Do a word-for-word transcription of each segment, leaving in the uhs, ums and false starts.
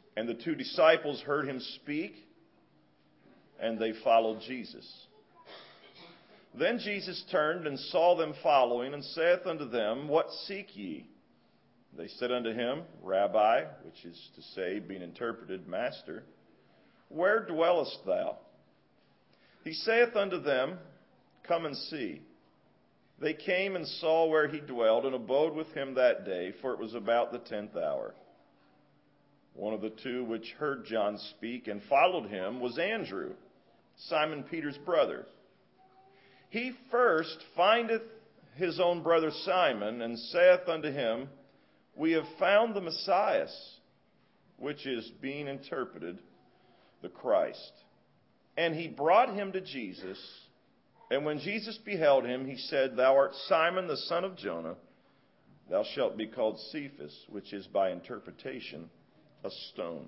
And the two disciples heard him speak, and they followed Jesus. Then Jesus turned and saw them following, and saith unto them, What seek ye? They said unto him, Rabbi, which is to say, being interpreted, Master, where dwellest thou? He saith unto them, Come and see. They came and saw where he dwelled, and abode with him that day, for it was about the tenth hour. One of the two which heard John speak and followed him was Andrew, Simon Peter's brother. He first findeth his own brother Simon, and saith unto him, We have found the Messiah, which is, being interpreted, the Christ. And he brought him to Jesus. And when Jesus beheld him, he said, Thou art Simon the son of Jonah. Thou shalt be called Cephas, which is by interpretation, a stone.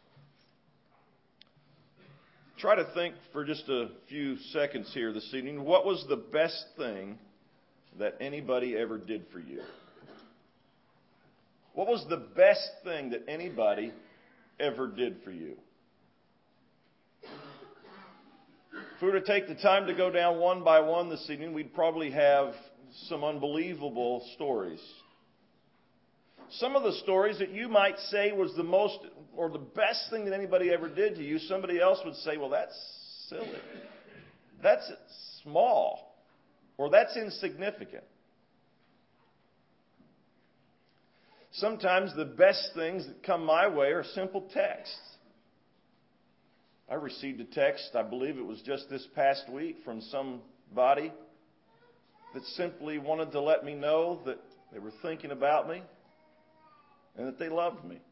Try to think for just a few seconds here this evening. What was the best thing that anybody ever did for you? What was the best thing that anybody ever did for you? If we were to take the time to go down one by one this evening, we'd probably have some unbelievable stories. Some of the stories that you might say was the most or the best thing that anybody ever did to you, somebody else would say, well, that's silly. That's small. Or that's insignificant. Sometimes the best things that come my way are simple texts. I received a text, I believe it was just this past week, from somebody that simply wanted to let me know that they were thinking about me and that they loved me.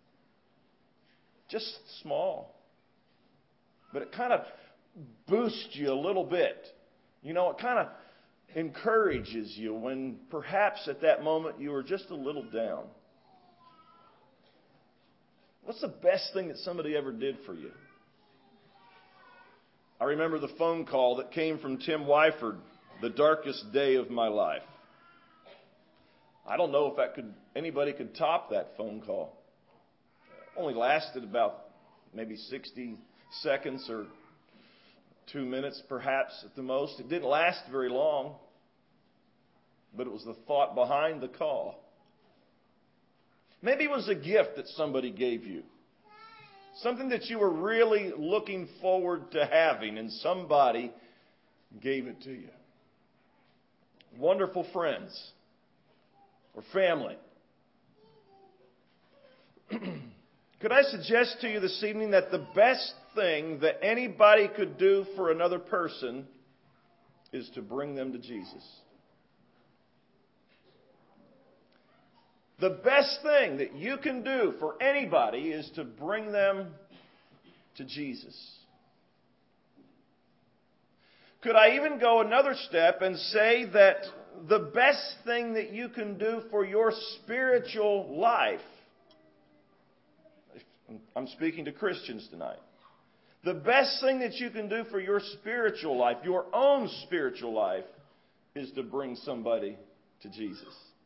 Just small. But it kind of boosts you a little bit. You know, it kind of encourages you when perhaps at that moment you were just a little down. What's the best thing that somebody ever did for you? I remember the phone call that came from Tim Wyford, the darkest day of my life. I don't know if that could anybody could top that phone call. It only lasted about maybe sixty seconds or two minutes perhaps at the most. It didn't last very long, but it was the thought behind the call. Maybe it was a gift that somebody gave you. Something that you were really looking forward to having, and somebody gave it to you. Wonderful friends or family. Could I suggest to you this evening that the best thing that anybody could do for another person is to bring them to Jesus? The best thing that you can do for anybody is to bring them to Jesus. Could I even go another step and say that the best thing that you can do for your spiritual life, I'm speaking to Christians tonight, the best thing that you can do for your spiritual life, your own spiritual life, is to bring somebody to Jesus.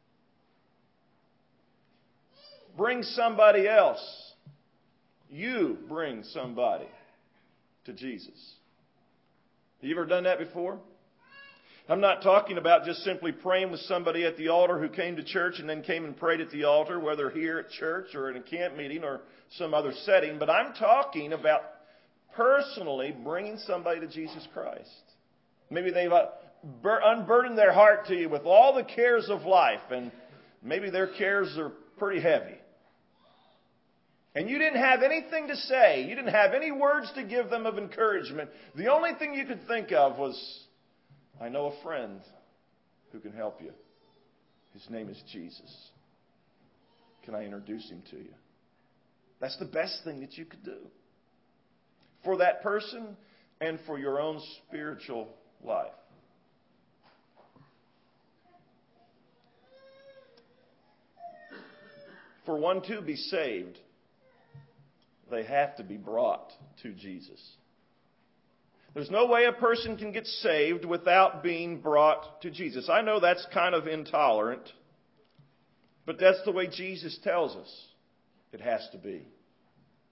Bring somebody else. You bring somebody to Jesus. Have you ever done that before? I'm not talking about just simply praying with somebody at the altar who came to church and then came and prayed at the altar, whether here at church or in a camp meeting or some other setting. But I'm talking about personally bringing somebody to Jesus Christ. Maybe they've unburdened their heart to you with all the cares of life, and maybe their cares are pretty heavy. And you didn't have anything to say. You didn't have any words to give them of encouragement. The only thing you could think of was, I know a friend who can help you. His name is Jesus. Can I introduce him to you? That's the best thing that you could do for that person and for your own spiritual life. For one to be saved, they have to be brought to Jesus. There's no way a person can get saved without being brought to Jesus. I know that's kind of intolerant, but that's the way Jesus tells us it has to be.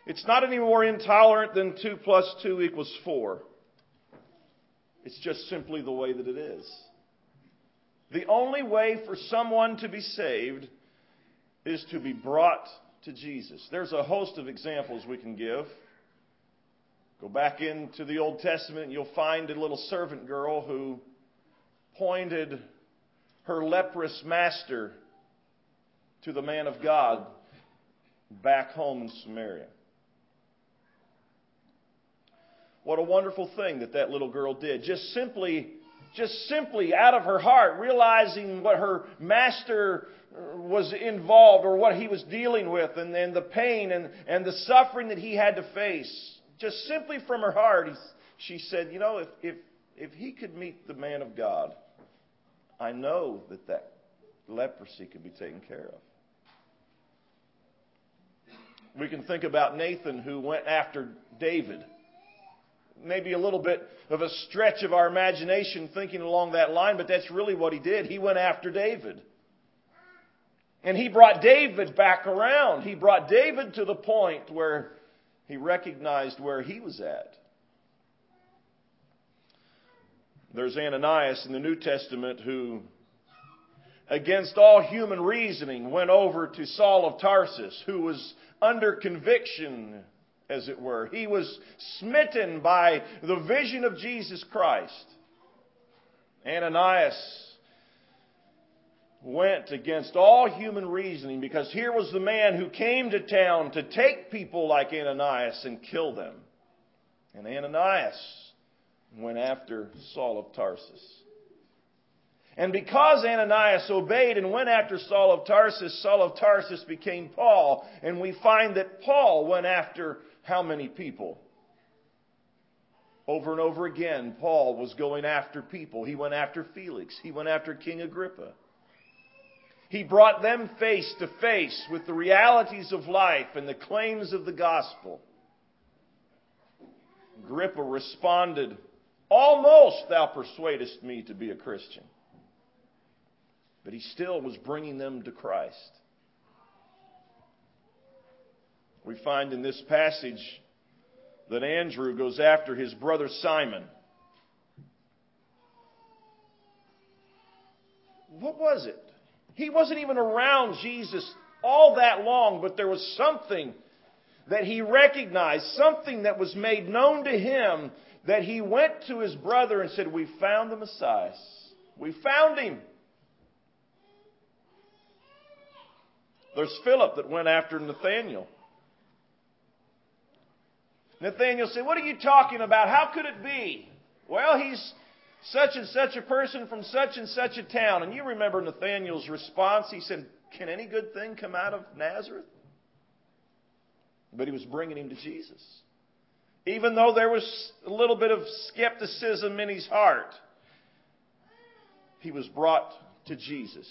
It's not any more intolerant than two plus two equals four. It's just simply the way that it is. The only way for someone to be saved is to be brought to Jesus. There's a host of examples we can give. Go back into the Old Testament and you'll find a little servant girl who pointed her leprous master to the man of God back home in Samaria. What a wonderful thing that that little girl did. Just simply, just simply out of her heart, realizing what her master was involved or what he was dealing with and, and the pain and, and the suffering that he had to face. Just simply from her heart, she said, you know, if, if, if he could meet the man of God, I know that that leprosy could be taken care of. We can think about Nathan, who went after David. Maybe a little bit of a stretch of our imagination thinking along that line, but that's really what he did. He went after David. And he brought David back around. He brought David to the point where he recognized where he was at. There's Ananias in the New Testament who, against all human reasoning, went over to Saul of Tarsus, who was under conviction, as it were. He was smitten by the vision of Jesus Christ. Ananias went against all human reasoning because here was the man who came to town to take people like Ananias and kill them. And Ananias went after Saul of Tarsus. And because Ananias obeyed and went after Saul of Tarsus, Saul of Tarsus became Paul. And we find that Paul went after how many people? Over and over again, Paul was going after people. He went after Felix. He went after King Agrippa. He brought them face to face with the realities of life and the claims of the gospel. Agrippa responded, "Almost thou persuadest me to be a Christian." But he still was bringing them to Christ. We find in this passage that Andrew goes after his brother Simon. What was it? He wasn't even around Jesus all that long, but there was something that he recognized, something that was made known to him, that he went to his brother and said, "We found the Messiah. We found him." There's Philip that went after Nathanael. Nathanael said, "What are you talking about? How could it be?" "Well, he's such and such a person from such and such a town." And you remember Nathanael's response. He said, "Can any good thing come out of Nazareth?" But he was bringing him to Jesus. Even though there was a little bit of skepticism in his heart, he was brought to Jesus.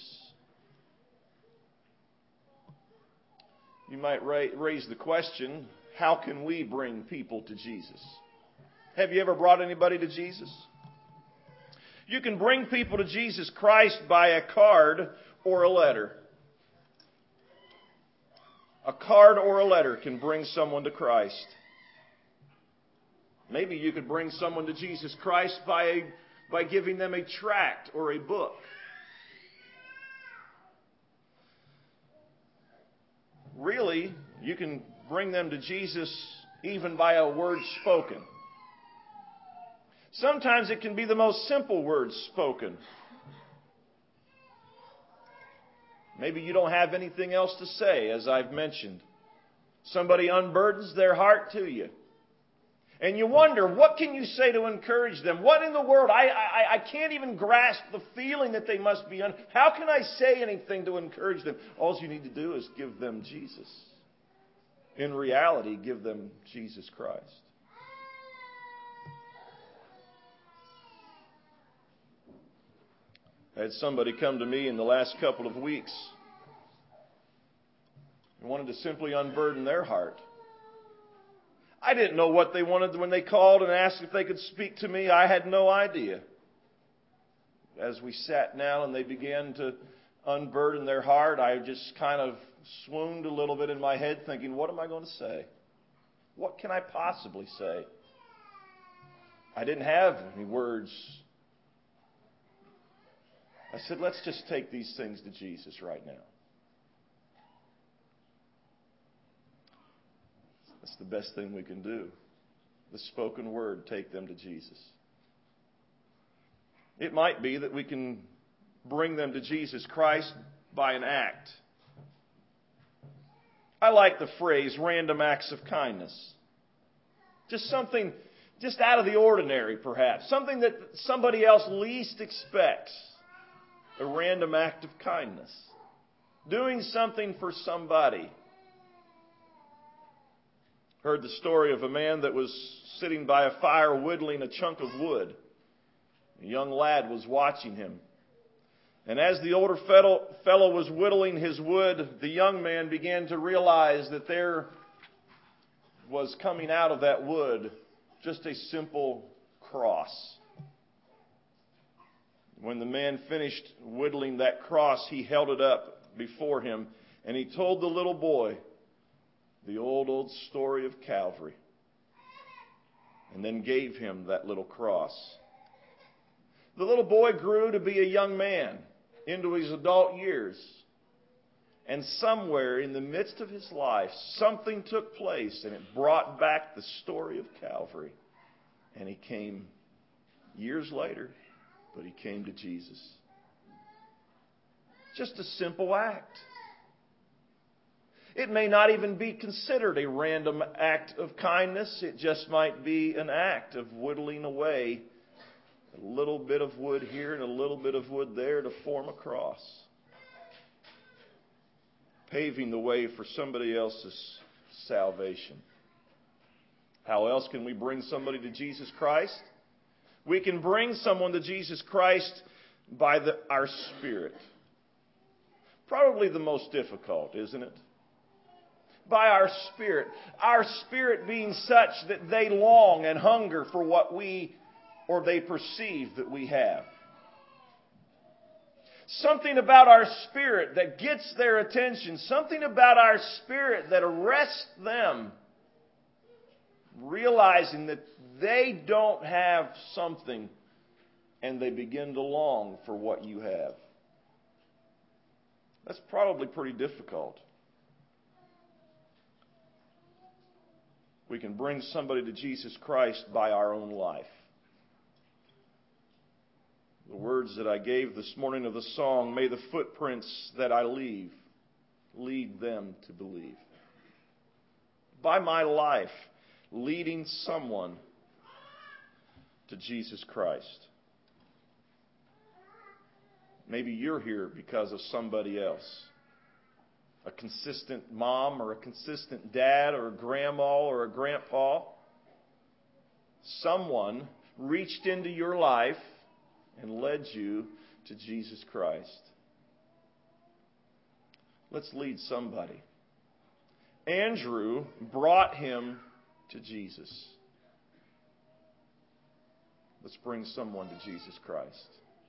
You might raise the question, how can we bring people to Jesus? Have you ever brought anybody to Jesus? You can bring people to Jesus Christ by a card or a letter. A card or a letter can bring someone to Christ. Maybe you could bring someone to Jesus Christ by, a, by giving them a tract or a book. Really, you can bring them to Jesus even by a word spoken. Sometimes it can be the most simple words spoken. Maybe you don't have anything else to say, as I've mentioned. Somebody unburdens their heart to you. And you wonder, what can you say to encourage them? What in the world? I, I, I can't even grasp the feeling that they must be under. How can I say anything to encourage them? All you need to do is give them Jesus. In reality, give them Jesus Christ. I had somebody come to me in the last couple of weeks and wanted to simply unburden their heart. I didn't know what they wanted when they called and asked if they could speak to me. I had no idea. As we sat down and they began to unburden their heart, I just kind of swooned a little bit in my head thinking, what am I going to say? What can I possibly say? I didn't have any words. I said, let's just take these things to Jesus right now. That's the best thing we can do. The spoken word, take them to Jesus. It might be that we can bring them to Jesus Christ by an act. I like the phrase, random acts of kindness. Just something just out of the ordinary, perhaps. Something that somebody else least expects. A random act of kindness. Doing something for somebody. Heard the story of a man that was sitting by a fire whittling a chunk of wood. A young lad was watching him. And as the older fellow, fellow was whittling his wood, the young man began to realize that there was coming out of that wood just a simple cross. When the man finished whittling that cross, he held it up before him, and he told the little boy the old, old story of Calvary, and then gave him that little cross. The little boy grew to be a young man into his adult years. And somewhere in the midst of his life, something took place, and it brought back the story of Calvary. And he came years later, but he came to Jesus. Just a simple act. It may not even be considered a random act of kindness. It just might be an act of whittling away a little bit of wood here and a little bit of wood there to form a cross. Paving the way for somebody else's salvation. How else can we bring somebody to Jesus Christ? We can bring someone to Jesus Christ by the, our spirit. Probably the most difficult, isn't it? By our spirit. Our spirit being such that they long and hunger for what we or they perceive that we have. Something about our spirit that gets their attention. Something about our spirit that arrests them. Realizing that they don't have something and they begin to long for what you have. That's probably pretty difficult. We can bring somebody to Jesus Christ by our own life. The words that I gave this morning of the song, may the footprints that I leave lead them to believe. By my life, leading someone to Jesus Christ. Maybe you're here because of somebody else. A consistent mom or a consistent dad or a grandma or a grandpa. Someone reached into your life and led you to Jesus Christ. Let's lead somebody. Andrew brought him to Jesus. Let's bring someone to Jesus Christ.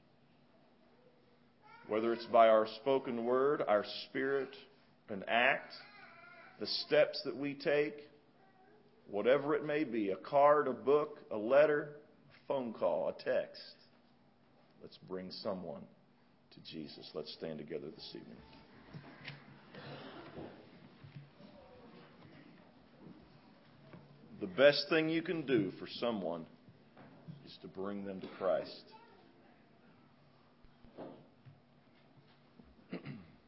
Whether it's by our spoken word, our spirit, an act, the steps that we take, whatever it may be, a card, a book, a letter, a phone call, a text. Let's bring someone to Jesus. Let's stand together this evening. The best thing you can do for someone is to bring them to Christ. Amen.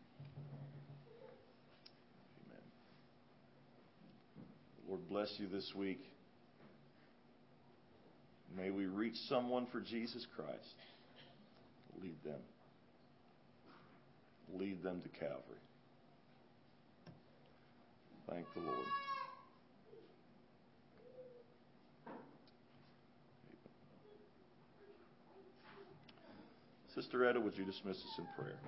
Lord, bless you this week. May we reach someone for Jesus Christ. Lead them. Lead them to Calvary. Thank the Lord. Sister Etta, would you dismiss us in prayer?